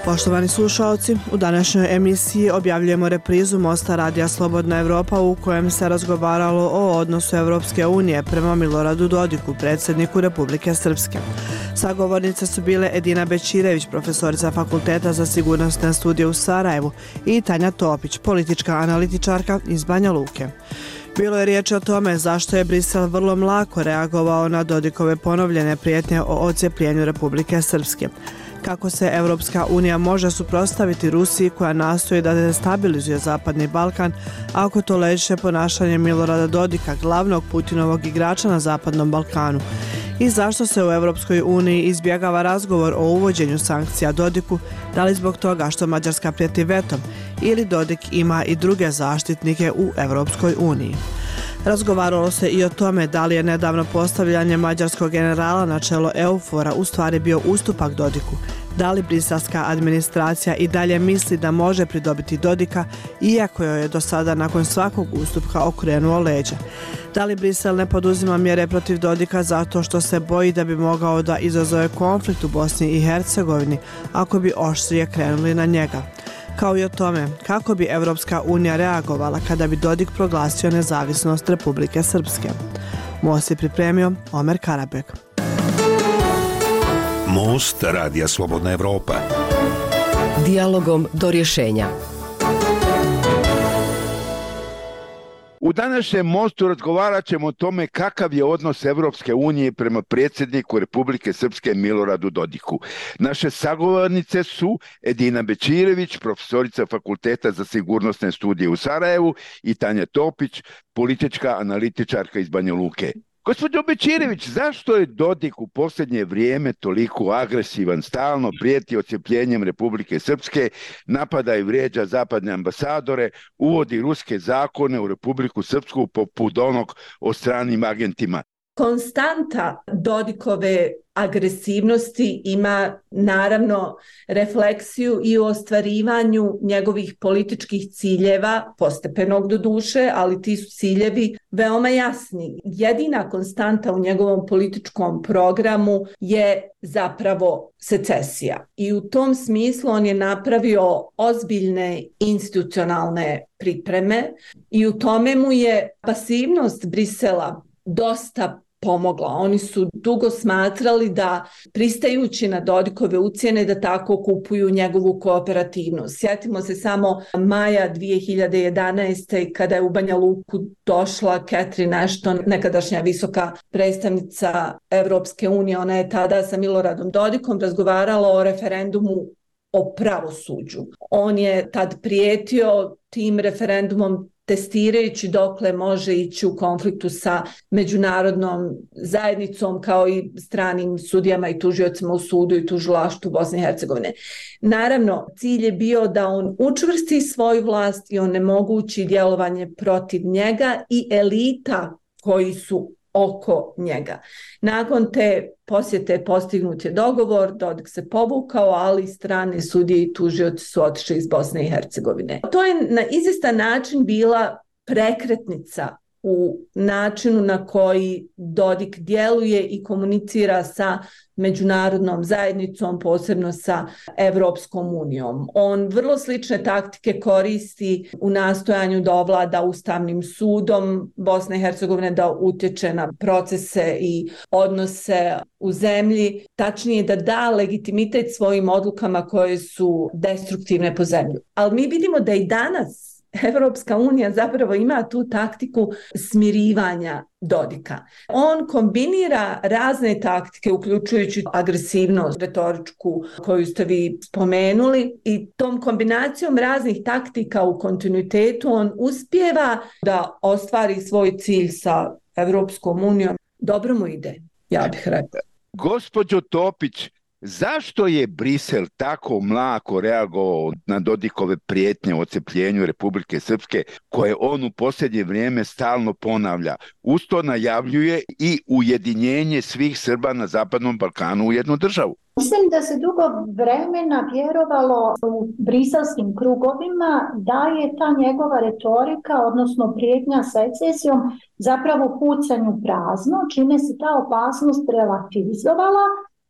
Poštovani slušalci, u današnjoj emisiji objavljujemo reprizu Mosta Radija Slobodna Evropa u kojem se razgovaralo o odnosu Evropske unije prema Miloradu Dodiku, predsjedniku Republike Srpske. Sagovornice su bile Edina Bećirević, profesorica Fakulteta za sigurnosne studije u Sarajevu, i Tanja Topić, politička analitičarka iz Banja Luke. Bilo je riječ o tome zašto je Brisel vrlo mlako reagovao na Dodikove ponovljene prijetnje o odcjepljenju Republike Srpske. Kako se Evropska unija može suprotstaviti Rusiji koja nastoji da destabilizuje Zapadni Balkan ako toleriše ponašanje Milorada Dodika, glavnog Putinovog igrača na Zapadnom Balkanu? I zašto se u Evropskoj uniji izbjegava razgovor o uvođenju sankcija Dodiku, da li zbog toga što Mađarska prijeti vetom ili Dodik ima i druge zaštitnike u Evropskoj uniji? Razgovaralo se i o tome da li je nedavno postavljanje mađarskog generala na čelo EUFOR-a u stvari bio ustupak Dodiku, da li briselska administracija i dalje misli da može pridobiti Dodika, iako joj je do sada nakon svakog ustupka okrenuo leđa. Da li Brisel ne poduzima mjere protiv Dodika zato što se boji da bi mogao da izazove konflikt u Bosni i Hercegovini ako bi oštrije krenuli na njega? Kao i o tome kako bi Evropska unija reagovala kada bi Dodik proglasio nezavisnost Republike Srpske. Most je pripremio Omer Karabek. Most Radija Slobodna Evropa. Dijalogom do rješenja. U današnjem mostu razgovarat ćemo o tome kakav je odnos Evropske unije prema predsjedniku Republike Srpske Miloradu Dodiku. Naše sagovornice su Edina Bećirević, profesorica Fakulteta za sigurnosne studije u Sarajevu, i Tanja Topić, politička analitičarka iz Banja Luke. Gospođo Bećirević, zašto je Dodik u posljednje vrijeme toliko agresivan, stalno prijeti odcjepljenjem Republike Srpske, napada i vrijeđa zapadne ambasadore, uvodi ruske zakone u Republiku Srpsku poput onog o stranim agentima? Konstanta Dodikove agresivnosti ima naravno refleksiju i u ostvarivanju njegovih političkih ciljeva, postepenog doduše, ali ti su ciljevi veoma jasni. Jedina konstanta u njegovom političkom programu je zapravo secesija. I u tom smislu on je napravio ozbiljne institucionalne pripreme i u tome mu je pasivnost Brisela dosta pomogla. Oni su dugo smatrali da, pristajući na Dodikove ucjene, da tako kupuju njegovu kooperativnost. Sjetimo se samo maja 2011. kada je u Banja Luku došla Catherine Ashton, nekadašnja visoka predstavnica Evropske unije. Ona je tada sa Miloradom Dodikom razgovarala o referendumu o pravosuđu. On je tad prijetio tim referendumom, testirajući dokle može ići u konfliktu sa međunarodnom zajednicom kao i stranim sudijama i tužiocima u sudu i tužilaštvu Bosne i Hercegovine. Naravno, cilj je bio da on učvrsti svoju vlast i onemogući djelovanje protiv njega i elita koji su oko njega. Nakon te posjete postignut je dogovor, Dodik se povukao, ali strane sudije i tužioci su otišli iz Bosne i Hercegovine. To je na izvjestan način bila prekretnica u načinu na koji Dodik djeluje i komunicira sa međunarodnom zajednicom, posebno sa Evropskom unijom. On vrlo slične taktike koristi u nastojanju da ovlada Ustavnim sudom Bosne i Hercegovine, da utječe na procese i odnose u zemlji, tačnije da da legitimitet svojim odlukama koje su destruktivne po zemlju. Ali mi vidimo da i danas Evropska unija zapravo ima tu taktiku smirivanja Dodika. On kombinira razne taktike, uključujući agresivnost retoričku koju ste vi spomenuli, i tom kombinacijom raznih taktika u kontinuitetu on uspijeva da ostvari svoj cilj sa Evropskom unijom. Dobro mu ide, ja bih rekla. Gospođo Topić, zašto je Brisel tako mlako reagovao na Dodikove prijetnje o odcepljenju Republike Srpske, koje on u posljednje vrijeme stalno ponavlja? Uz to najavljuje i ujedinjenje svih Srba na Zapadnom Balkanu u jednu državu. Mislim da se dugo vremena vjerovalo u briselskim krugovima da je ta njegova retorika, odnosno prijetnja secesijom, zapravo pucanj u prazno, čime se ta opasnost relativizovala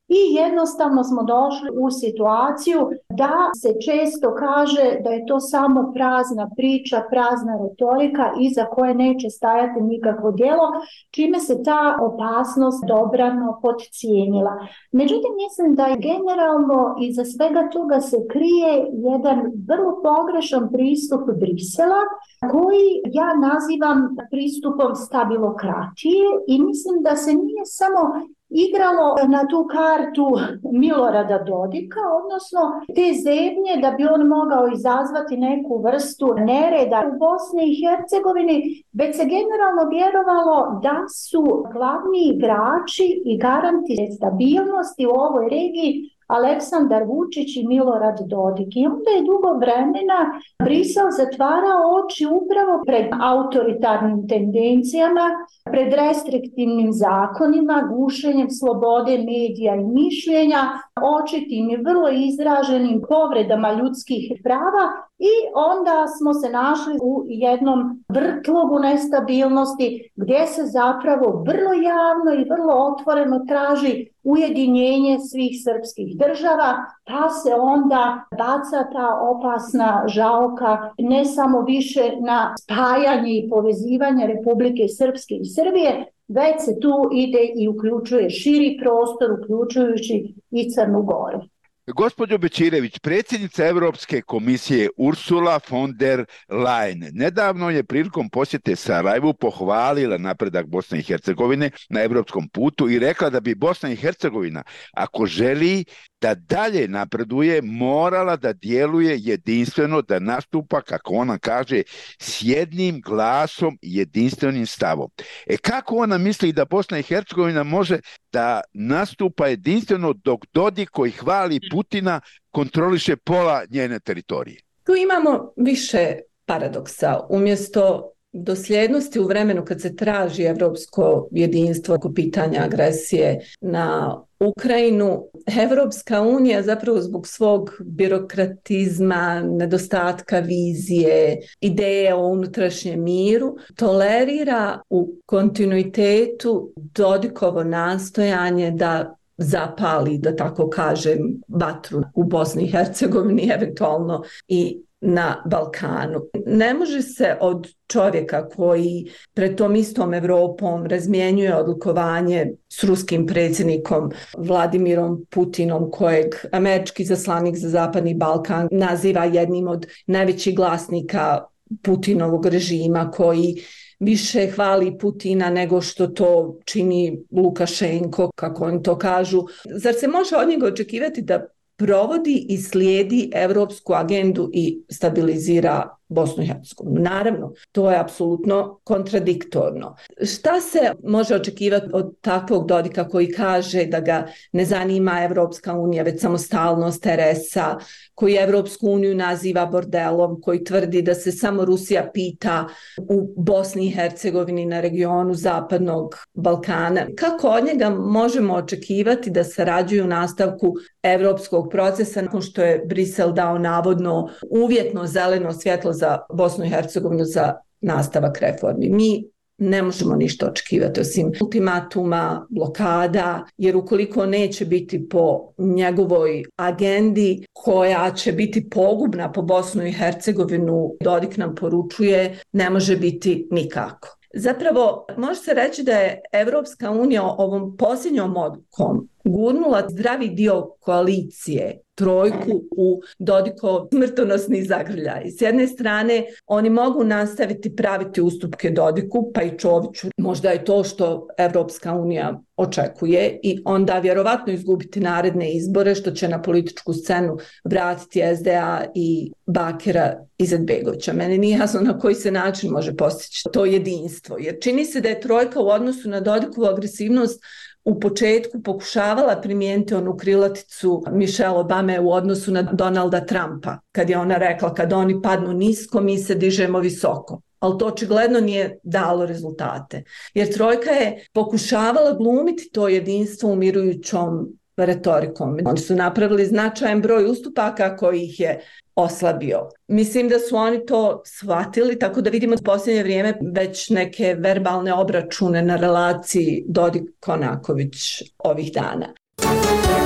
i jednostavno smo došli u situaciju da se često kaže da je to samo prazna priča, prazna retorika iza koje neće stajati nikakvo djelo, čime se ta opasnost dobrano podcijenila. Međutim, mislim da je generalno iza svega toga se krije jedan vrlo pogrešan pristup Brisela koji ja nazivam pristupom stabilokratije i mislim da se nije samo igralo na tu kartu Milorada Dodika, odnosno te zebnje da bi on mogao izazvati neku vrstu nereda u Bosni i Hercegovini, već se generalno vjerovalo da su glavni igrači i garanti stabilnosti u ovoj regiji Aleksandar Vučić i Milorad Dodik. I onda je dugo vremena Brisel zatvarao oči upravo pred autoritarnim tendencijama, pred restriktivnim zakonima, gušenjem slobode medija i mišljenja, očitim i vrlo izraženim povredama ljudskih prava i onda smo se našli u jednom vrtlogu nestabilnosti gdje se zapravo vrlo javno i vrlo otvoreno traži ujedinjenje svih srpskih država, pa se onda baca ta opasna žaoka ne samo više na spajanje i povezivanje Republike Srpske i Srbije, već se tu ide i uključuje širi prostor, uključujući i Crnu Goru. Gospođo Bećirević, predsjednica Europske komisije Ursula von der Leyen nedavno je prilikom posjete Sarajevu pohvalila napredak Bosne i Hercegovine na europskom putu i rekla da bi Bosna i Hercegovina, ako želi da dalje napreduje, morala da djeluje jedinstveno, da nastupa, kako ona kaže, s jednim glasom i jedinstvenim stavom. Kako ona misli da Bosna i Hercegovina može da nastupa jedinstveno dok Dodik, koji hvali Putina, kontroliše pola njene teritorije? Tu imamo više paradoksa. Umjesto dosljednosti u vremenu kad se traži evropsko jedinstvo oko pitanja agresije na Ukrajinu, Evropska unija zapravo zbog svog birokratizma, nedostatka vizije, ideje o unutrašnjem miru, tolerira u kontinuitetu Dodikovo nastojanje da zapali, da tako kažem, vatru u Bosni i Hercegovini, eventualno i na Balkanu. Ne može se od čovjeka koji pred tom istom Evropom razmjenjuje odlikovanje s ruskim predsjednikom Vladimirom Putinom, kojeg američki izaslanik za Zapadni Balkan naziva jednim od najvećih glasnika Putinovog režima, koji više hvali Putina nego što to čini Lukašenko, kako oni to kažu. Zar se može od njega očekivati da provodi i slijedi evropsku agendu i stabilizira Bosnu i Hercegovinu? Naravno, to je apsolutno kontradiktorno. Šta se može očekivati od takvog Dodika koji kaže da ga ne zanima Evropska unija, već samostalnost RS-a, koji Evropsku uniju naziva bordelom, koji tvrdi da se samo Rusija pita u Bosni i Hercegovini na regionu Zapadnog Balkana? Kako od njega možemo očekivati da sarađuju u nastavku evropskog procesa nakon što je Brisel dao navodno uvjetno zeleno svjetlo za Bosnu i Hercegovinu za nastavak reformi? Mi ne možemo ništa očekivati osim ultimatuma, blokada, jer ukoliko neće biti po njegovoj agendi koja će biti pogubna po Bosnu i Hercegovinu, Dodik nam poručuje, ne može biti nikako. Zapravo, može se reći da je Evropska unija ovom posljednjom odlukom gurnula zdravi dio koalicije, trojku, u Dodikov smrtonosni zagrljaj. S jedne strane, oni mogu nastaviti praviti ustupke Dodiku, pa i Čoviću. Možda je to što Evropska unija očekuje i onda vjerovatno izgubiti naredne izbore, što će na političku scenu vratiti SDA i Bakira Izetbegovića. Meni nije jasno na koji se način može postići to jedinstvo, jer čini se da je trojka u odnosu na Dodikovu agresivnost u početku pokušavala primijeniti onu krilaticu Michelle Obame u odnosu na Donalda Trumpa, kad je ona rekla kad oni padnu nisko, mi se dižemo visoko. Ali to očigledno nije dalo rezultate. Jer trojka je pokušavala glumiti to jedinstvo umirujućom retorikom. Oni su napravili značajan broj ustupaka koji ih je oslabio. Mislim da su oni to shvatili, tako da vidimo u posljednje vrijeme već neke verbalne obračune na relaciji Dodik-Konaković ovih dana.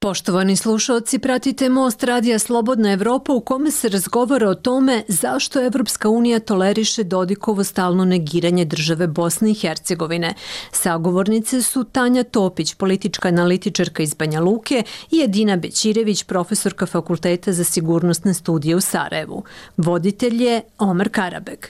Poštovani slušalci, pratite Most Radija Slobodna Evropa u kome se razgovara o tome zašto Evropska unija toleriše Dodikovo stalno negiranje države Bosne i Hercegovine. Sagovornice su Tanja Topić, politička analitičarka iz Banja Luke, i Edina Bećirević, profesorka Fakulteta za sigurnosne studije u Sarajevu. Voditelj je Omer Karabeg.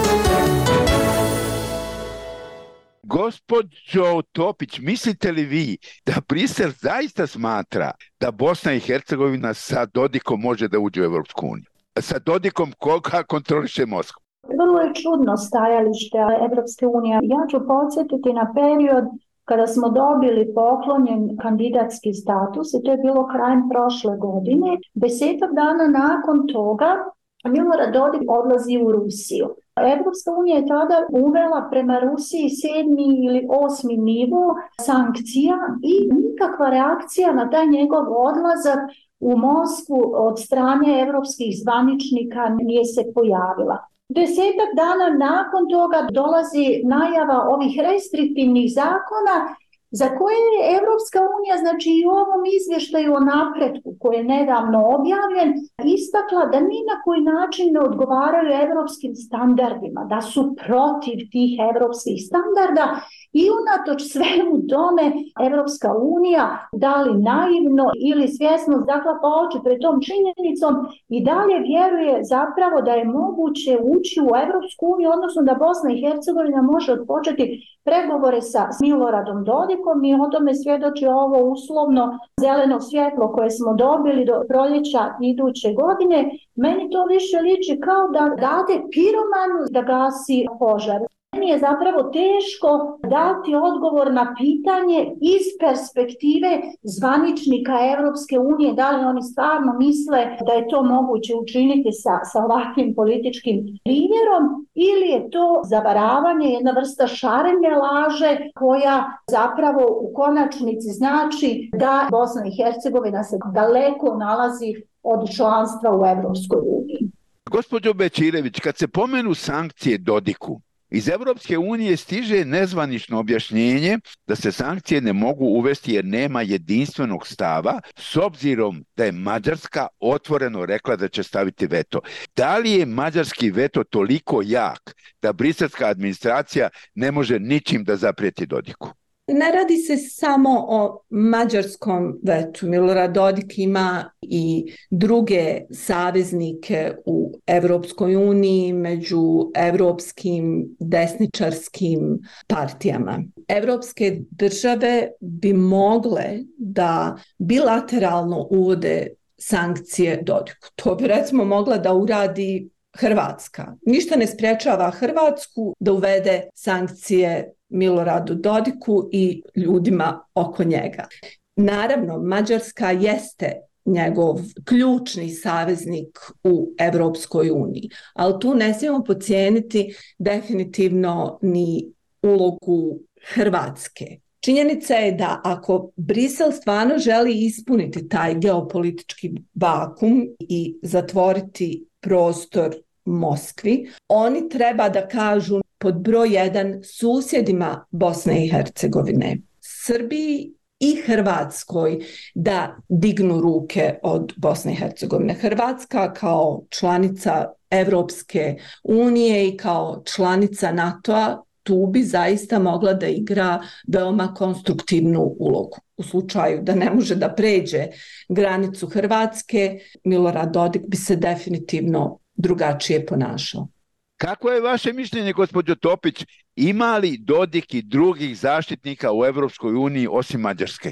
Gospođo Topić, mislite li vi da Brisel zaista smatra da Bosna i Hercegovina sa Dodikom može da uđe u Evropsku uniju? Sa Dodikom koga kontroliše Moskva? Vrlo je čudno stajalište Evropske unije. Ja ću podsjetiti na period kada smo dobili poklonjen kandidatski status i to je bilo krajem prošle godine. 10 dana nakon toga Milorad Dodik odlazi u Rusiju. Evropska unija je tada uvela prema Rusiji 7. ili 8. nivo sankcija i nikakva reakcija na taj njegov odlazak u Moskvu od strane evropskih zvaničnika nije se pojavila. 10 dana nakon toga dolazi najava ovih restriktivnih zakona za koje je Evropska unija, znači i u ovom izvještaju o napretku koji je nedavno objavljen, istakla da ni na koji način ne odgovaraju evropskim standardima, da su protiv tih evropskih standarda i unatoč svemu tome Evropska unija, da li naivno ili svjesno zaklapa oči pred tom činjenicom, i dalje vjeruje zapravo da je moguće ući u Evropsku uniju, odnosno da Bosna i Hercegovina može odpočeti pregovore sa Miloradom Dodikom, i o tome svjedoči ovo uslovno zeleno svjetlo koje smo dobili do proljeća iduće godine. Meni to više liči kao da date piromanu da gasi požar. Meni je zapravo teško dati odgovor na pitanje iz perspektive zvaničnika Evropske unije, da li oni stvarno misle da je to moguće učiniti sa ovakvim političkim primjerom, ili je to zavaravanje, jedna vrsta šarene laže koja zapravo u konačnici znači da Bosna i Hercegovina se daleko nalazi od članstva u Evropskoj uniji. Gospođo Bećirević, kad se pomenu sankcije Dodiku, iz Evropske unije stiže nezvanično objašnjenje da se sankcije ne mogu uvesti jer nema jedinstvenog stava, s obzirom da je Mađarska otvoreno rekla da će staviti veto. Da li je mađarski veto toliko jak da briselska administracija ne može ničim da zaprijeti Dodiku? Ne radi se samo o mađarskom vetu. Milorad Dodik ima i druge saveznike u Evropskoj uniji među evropskim desničarskim partijama. Evropske države bi mogle da bilateralno uvode sankcije Dodiku. To bi recimo mogla da uradi Hrvatska. Ništa ne sprječava Hrvatsku da uvede sankcije Miloradu Dodiku i ljudima oko njega. Naravno, Mađarska jeste njegov ključni saveznik u Evropskoj uniji, ali tu ne smijemo podcijeniti definitivno ni ulogu Hrvatske. Činjenica je da ako Brisel stvarno želi ispuniti taj geopolitički vakum i zatvoriti prostor Moskvi, oni treba da kažu pod broj 1 susjedima Bosne i Hercegovine, Srbiji i Hrvatskoj, da dignu ruke od Bosne i Hercegovine. Hrvatska kao članica Evropske unije i kao članica NATO-a tu bi zaista mogla da igra veoma konstruktivnu ulogu. U slučaju da ne može da pređe granicu Hrvatske, Milorad Dodik bi se definitivno drugačije ponašao. Kako je vaše mišljenje, gospođo Topić, ima li Dodik i drugih zaštitnika u Evropskoj uniji osim Mađarske?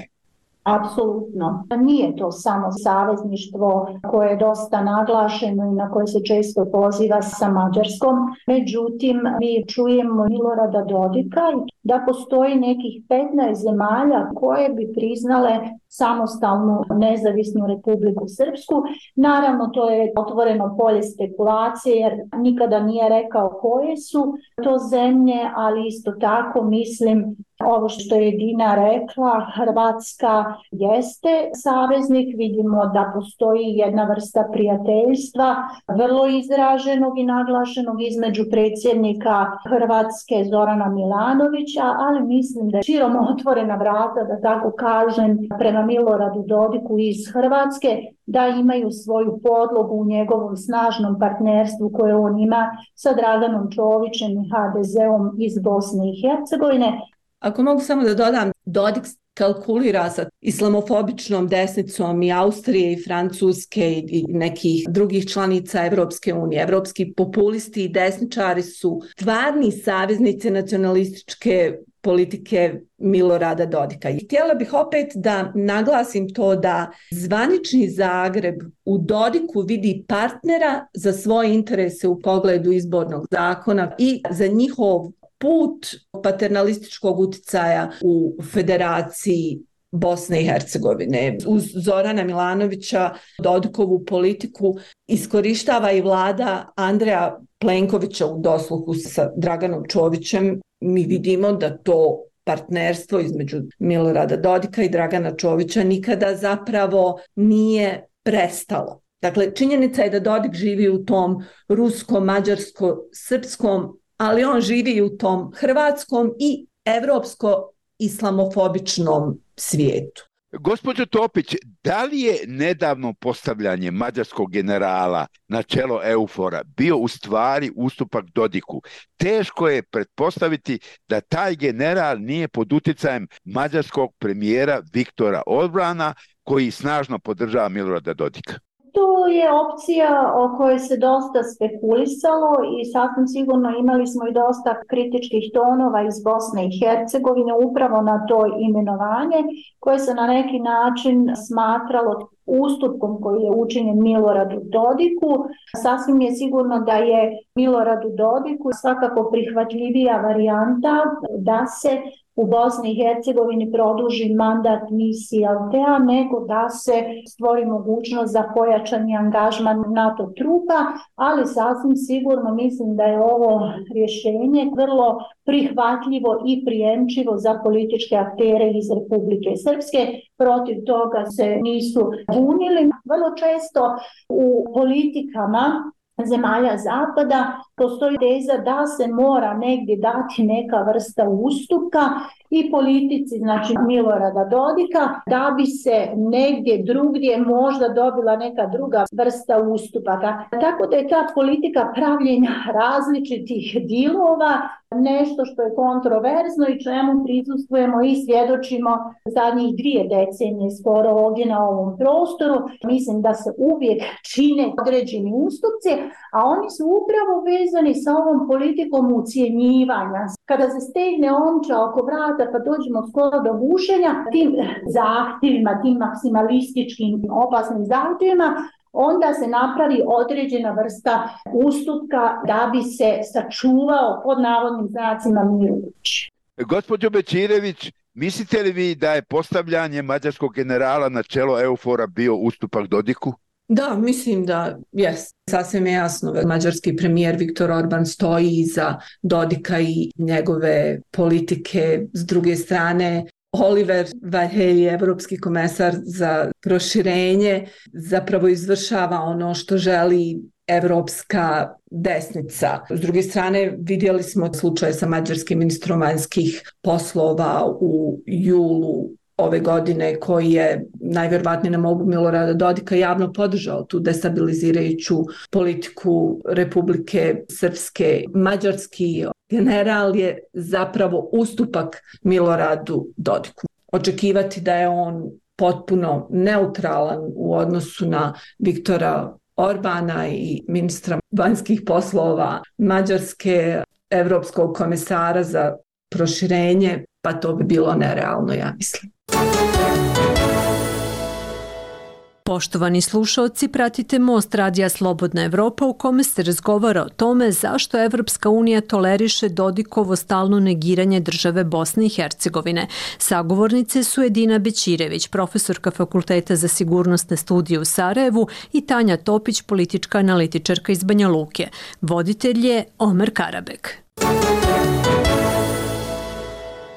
Apsolutno. Nije to samo savezništvo koje je dosta naglašeno i na koje se često poziva sa Mađarskom. Međutim, mi čujemo Milorada Dodika da postoji nekih 15 zemalja koje bi priznale samostalnu nezavisnu Republiku Srpsku. Naravno, to je otvoreno polje spekulacije jer nikada nije rekao koje su to zemlje, ali isto tako mislim Ovo što je Dina rekla, Hrvatska jeste saveznik, vidimo da postoji jedna vrsta prijateljstva, vrlo izraženog i naglašenog između predsjednika Hrvatske Zorana Milanovića, ali mislim da je širom otvorena vrata, da tako kažem, prema Miloradu Dodiku iz Hrvatske, da imaju svoju podlogu u njegovom snažnom partnerstvu koje on ima sa Draganom Čovićem i HDZ-om iz Bosne i Hercegovine. Ako mogu samo da dodam, Dodik kalkulira sa islamofobičnom desnicom i Austrije i Francuske i nekih drugih članica Evropske unije. Evropski populisti i desničari su stvarni saveznici nacionalističke politike Milorada Dodika. I htjela bih opet da naglasim to da zvanični Zagreb u Dodiku vidi partnera za svoje interese u pogledu izbornog zakona i za njihov put paternalističkog uticaja u Federaciji Bosne i Hercegovine. Uz Zorana Milanovića Dodikovu politiku iskorištava i vlada Andreja Plenkovića u dosluhu sa Draganom Čovićem. Mi vidimo da to partnerstvo između Milorada Dodika i Dragana Čovića nikada zapravo nije prestalo. Dakle, činjenica je da Dodik živi u tom rusko-mađarsko-srpskom, ali on živi i u tom hrvatskom i evropsko-islamofobičnom svijetu. Gospođo Topić, da li je nedavno postavljanje mađarskog generala na čelo EUFOR-a bio u stvari ustupak Dodiku? Teško je pretpostaviti da taj general nije pod uticajem mađarskog premijera Viktora Orbana, koji snažno podržava Milorada Dodika. To je opcija o kojoj se dosta spekulisalo i sasvim sigurno imali smo i dosta kritičkih tonova iz Bosne i Hercegovine upravo na to imenovanje koje se na neki način smatralo ustupkom koji je učinjen Miloradu Dodiku. Sasvim je sigurno da je Miloradu Dodiku svakako prihvatljivija varijanta da se u Bosni i Hercegovini produži mandat misije Altea, nego da se stvori mogućnost za pojačani angažman NATO trupa, ali sasvim sigurno mislim da je ovo rješenje vrlo prihvatljivo i prijemčivo za političke aktere iz Republike Srpske. Protiv toga se nisu bunili. Vrlo često u politikama zemalja zapada postoji teza da se mora negdje dati neka vrsta ustupka i politici, znači Milorada Dodika, da bi se negdje drugdje možda dobila neka druga vrsta ustupaka. Tako da je ta politika pravljenja različitih dilova nešto što je kontroverzno i čemu prisustvujemo i svjedočimo zadnjih 2 decenije skoro ovdje na ovom prostoru. Mislim da se uvijek čine određeni ustupci, a oni su upravo vezani sa ovom politikom ucjenjivanja. Kada se stegne omča oko vrata pa dođemo skoro do bušenja, tim zahtjevima, tim maksimalističkim opasnim zahtjevima, onda se napravi određena vrsta ustupka da bi se sačuvao pod navodnim znacima Milović. Gospođo Bećirević, mislite li vi da je postavljanje mađarskog generala na čelo EUFOR-a bio ustupak Dodiku? Da, mislim da jest. Sasvim je jasno da mađarski premijer Viktor Orban stoji iza Dodika i njegove politike. S druge strane, Oliver Varhelyi, evropski komesar za proširenje, zapravo izvršava ono što želi evropska desnica. S druge strane, vidjeli smo slučaj sa mađarskim ministrom vanjskih poslova u julu ove godine, koji je najvjerovatnije na molbu Milorada Dodika javno podržao tu destabilizirajuću politiku Republike Srpske. Mađarski general je zapravo ustupak Miloradu Dodiku. Očekivati da je on potpuno neutralan u odnosu na Viktora Orbana i ministra vanjskih poslova Mađarske, evropskog komesara za proširenje, pa to bi bilo nerealno, ja mislim. Poštovani slušaoci, pratite Most radija Slobodna Evropa u kome se razgovara o tome zašto Evropska unija toleriše Dodikovo stalno negiranje države Bosne i Hercegovine. Sagovornice su Edina Bećirević, profesorka Fakulteta za sigurnosne studije u Sarajevu, i Tanja Topić, politička analitičarka iz Banja Luke. Voditelj je Omer Karabek.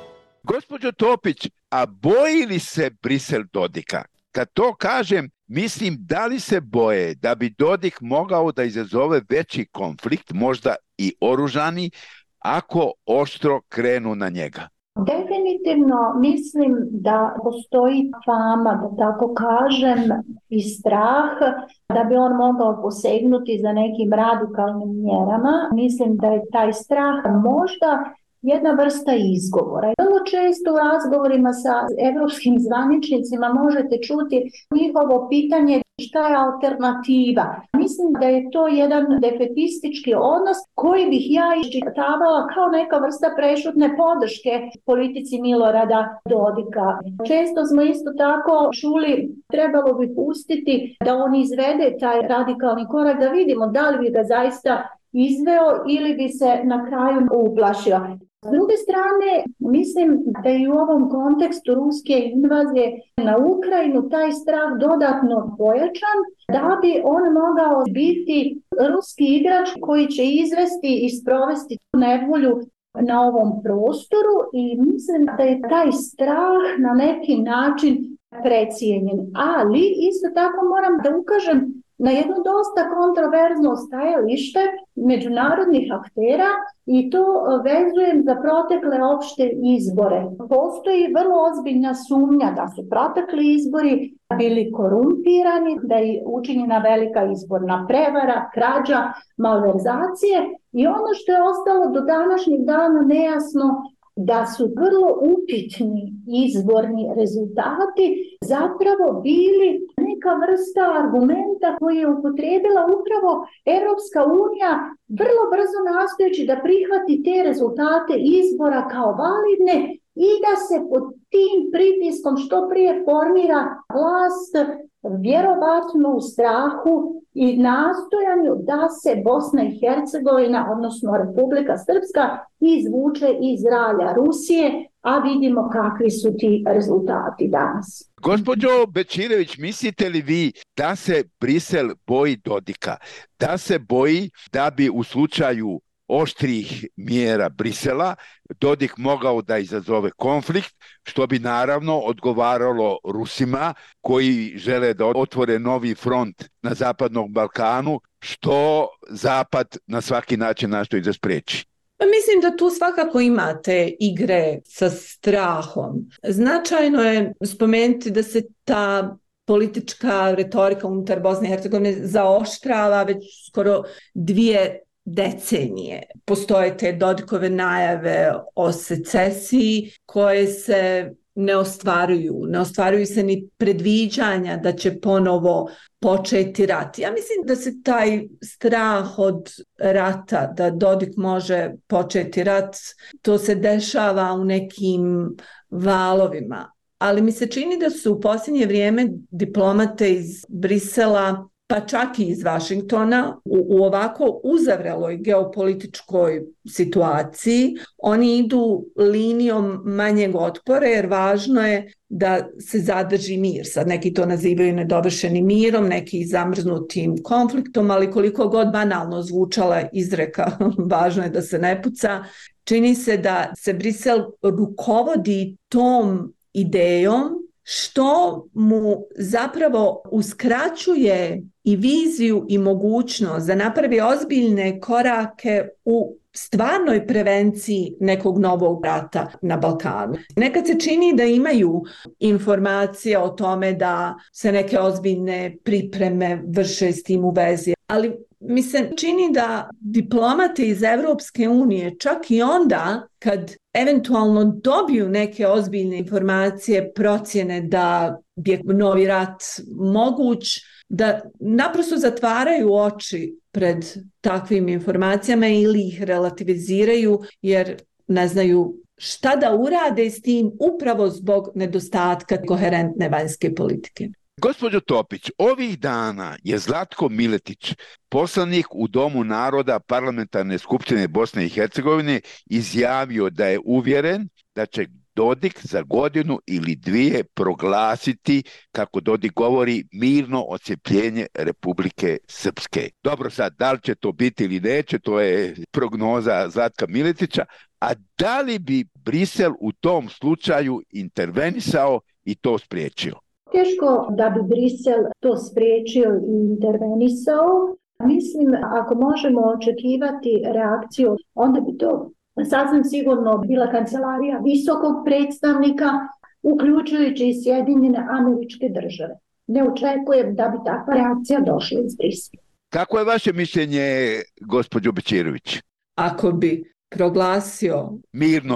Gospođo Topić, a boji li se Brisel Dodika? Kad to kažem, mislim da li se boje da bi Dodik mogao da izazove veći konflikt, možda i oružani, ako oštro krenu na njega? Definitivno mislim da postoji fama, da tako kažem, i strah da bi on mogao posegnuti za nekim radikalnim mjerama. Mislim da je taj strah možda jedna vrsta izgovora. Vrlo često u razgovorima sa evropskim zvaničnicima možete čuti njihovo pitanje šta je alternativa. Mislim da je to jedan defetistički odnos koji bih ja iščitavala kao neka vrsta prešutne podrške politici Milorada Dodika. Često smo isto tako čuli trebalo bi pustiti da on izvede taj radikalni korak, da vidimo da li bi ga zaista izveo ili bi se na kraju uplašio. S druge strane, mislim da i u ovom kontekstu ruske invazije na Ukrajinu taj strah dodatno pojačan, da bi on mogao biti ruski igrač koji će izvesti i sprovesti nevolju na ovom prostoru i mislim da je taj strah na neki način precijenjen. Ali isto tako moram da ukažem na jedno dosta kontroverzno stajalište međunarodnih aktera i to vezujem za protekle opšte izbore. Postoji vrlo ozbiljna sumnja da su protekli izbori bili korumpirani, da je učinjena velika izborna prevara, krađa, malverzacije i ono što je ostalo do današnjeg dana nejasno da su vrlo upitni izborni rezultati zapravo bili neka vrsta argumenta koji je upotrijebila upravo Europska unija, vrlo brzo nastojeći da prihvati te rezultate izbora kao validne i da se pod tim pritiskom što prije formira vlast, vjerovatno u strahu i nastojanju da se Bosna i Hercegovina, odnosno Republika Srpska, izvuče iz ralja Rusije, a vidimo kakvi su ti rezultati danas. Gospođo Bečirević, mislite li vi da se Brisel boji Dodika? Da se boji da bi u slučaju oštrih mjera Brisela Dodik mogao da izazove konflikt, što bi naravno odgovaralo Rusima koji žele da otvore novi front na Zapadnom Balkanu, što Zapad na svaki način nastoji da spreči? Mislim da tu svakako imate igre sa strahom. Značajno je spomenuti da se ta politička retorika unutar Bosne i Hercegovine zaoštrava već skoro 2 decenije. Postoje te Dodikove najave o secesiji koje se ne ostvaruju. Ne ostvaruju se ni predviđanja da će ponovo početi rat. Ja mislim da se taj strah od rata, da Dodik može početi rat, to se dešava u nekim valovima. Ali mi se čini da su u posljednje vrijeme diplomate iz Brisela, pa čak i iz Vašingtona, u ovako uzavreloj geopolitičkoj situaciji, oni idu linijom manjeg otpora jer važno je da se zadrži mir. Sad neki to nazivaju nedovršenim mirom, neki zamrznutim konfliktom, ali koliko god banalno zvučala izreka, važno je da se ne puca. Čini se da se Brisel rukovodi tom idejom, što mu zapravo uskraćuje i viziju i mogućnost da napravi ozbiljne korake u stvarnoj prevenciji nekog novog rata na Balkanu. Nekad se čini da imaju informacije o tome da se neke ozbiljne pripreme vrše s tim u vezi, ali mi se čini da diplomati iz Europske unije, čak i onda kad eventualno dobiju neke ozbiljne informacije, procjene da je novi rat moguć, da naprosto zatvaraju oči pred takvim informacijama ili ih relativiziraju jer ne znaju šta da urade s tim upravo zbog nedostatka koherentne vanjske politike. Gospođo Topić, ovih dana je Zlatko Miletić, poslanik u Domu naroda Parlamentarne skupštine Bosne i Hercegovine, izjavio da je uvjeren da će Dodik za 1 ili 2 proglasiti, kako Dodik govori, mirno odcepljenje Republike Srpske. Dobro, sad, da li će to biti ili neće, to je prognoza Zlatka Miletića, A da li bi Brisel u tom slučaju intervenisao i to spriječio? Teško da bi Brisel to spriječio i intervenisao. Mislim, ako možemo očekivati reakciju, onda bi to sasvim sigurno bila kancelarija visokog predstavnika, uključujući i Sjedinjene Američke Države. Ne očekujem da bi takva reakcija došla iz Brisela. Kako je vaše mišljenje, gospođo Bećirović? Ako bi proglasio mirno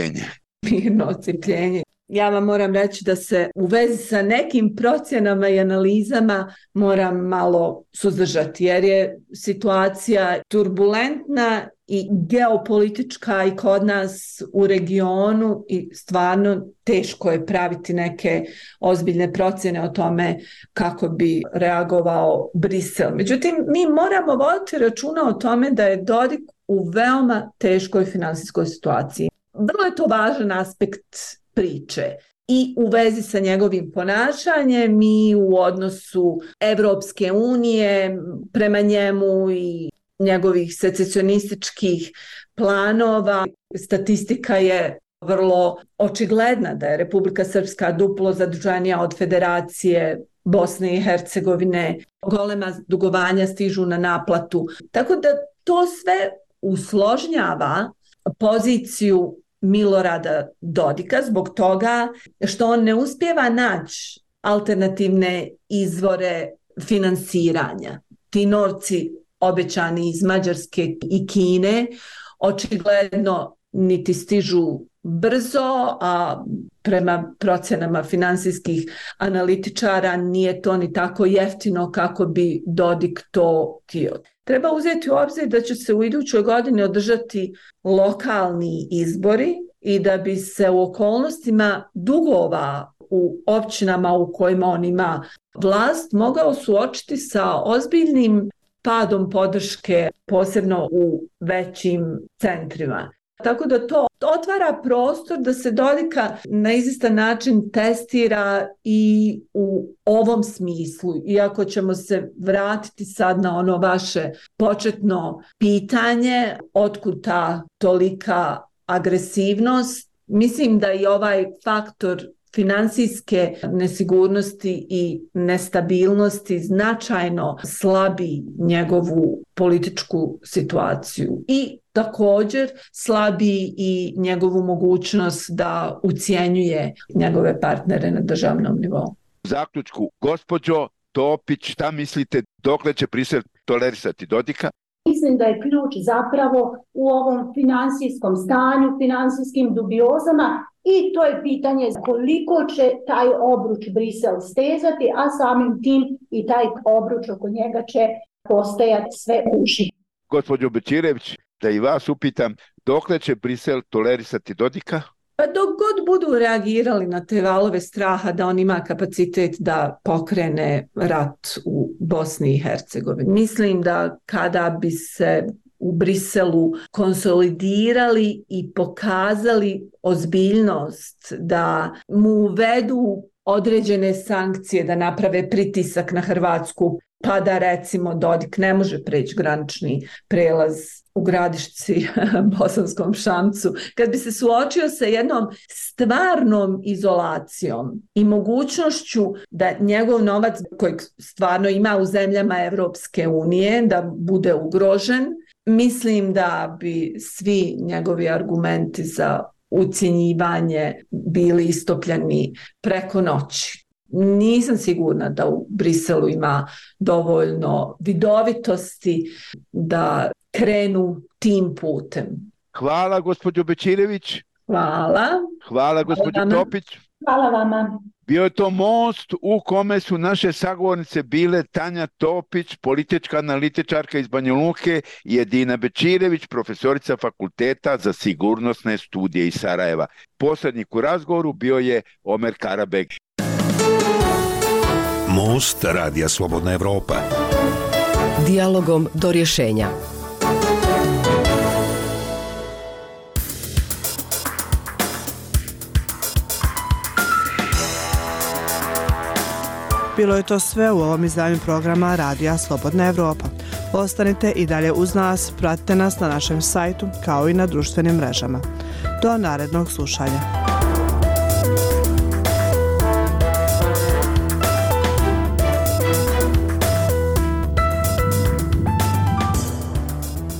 odcjepljenje. Ja vam moram reći da se u vezi sa nekim procjenama i analizama moram malo suzdržati, jer je situacija turbulentna i geopolitička i kod nas u regionu i stvarno teško je praviti neke ozbiljne procjene o tome kako bi reagovao Brisel. Međutim, mi moramo voditi računa o tome da je Dodik u veoma teškoj finansijskoj situaciji. Vrlo je to važan aspekt priče i u vezi sa njegovim ponašanjem i u odnosu Evropske unije prema njemu i njegovih secesionističkih planova. Statistika je vrlo očigledna da je Republika Srpska duplo zaduženija od Federacije Bosne i Hercegovine. Golema dugovanja stižu na naplatu. Tako da to sve usložnjava poziciju Milorada Dodika zbog toga što on ne uspijeva naći alternativne izvore finansiranja. Ti novci obećani iz Mađarske i Kine očigledno niti stižu brzo, a prema procjenama finansijskih analitičara nije to ni tako jeftino kako bi Dodik to htio. Treba uzeti u obzir da će se u idućoj godini održati lokalni izbori i da bi se u okolnostima dugova u općinama u kojima on ima vlast mogao suočiti sa ozbiljnim padom podrške, posebno u većim centrima. Tako da to otvara prostor da se Dodika na izvjestan način testira i u ovom smislu. Iako ćemo se vratiti sad na ono vaše početno pitanje, otkud ta tolika agresivnost, mislim da i ovaj faktor finansijske nesigurnosti i nestabilnosti značajno slabi njegovu političku situaciju i također slabi i njegovu mogućnost da ucjenjuje njegove partnere na državnom nivou. U zaključku, gospođo Topić, šta mislite, dokle će Brisel tolerisati Dodika? Mislim da je ključ zapravo u ovom finansijskom stanju, finansijskim dubiozama i to je pitanje koliko će taj obruč Brisel stezati, a samim tim i taj obruč oko njega će postajati sve uži. Gospođo Bećirević, da i vas upitam, dokle će Brisel tolerisati Dodika? Pa dok god budu reagirali na te valove straha da on ima kapacitet da pokrene rat u Bosni i Hercegovini. Mislim da kada bi se u Briselu konsolidirali i pokazali ozbiljnost da mu uvedu određene sankcije, da naprave pritisak na Hrvatsku, pa da recimo Dodik ne može preći granični prelaz u Gradišci, Bosanskom Šamcu, kad bi se suočio sa jednom stvarnom izolacijom i mogućnošću da njegov novac kojeg stvarno ima u zemljama Evropske unije da bude ugrožen, mislim da bi svi njegovi argumenti za ucjenjivanje bili istopljeni preko noći. Nisam sigurna da u Briselu ima dovoljno vidovitosti da krenu tim putem. Hvala, gospođo Bećirević. Hvala. Hvala, gospođo Topić. Hvala vama. Bio je to most u kome su naše sagovornice bile Tanja Topić, politička analitičarka iz Banja Luke, i Edina Bećirević, profesorica Fakulteta za sigurnosne studije iz Sarajeva. Posrednik u razgovoru bio je Omer Karabeg. Most Radija Slobodna Evropa. Dijalogom do rješenja. Bilo je to sve u ovom izdanju programa Radija Slobodna Evropa. Ostanite i dalje uz nas, pratite nas na našem sajtu kao i na društvenim mrežama. Do narednog slušanja.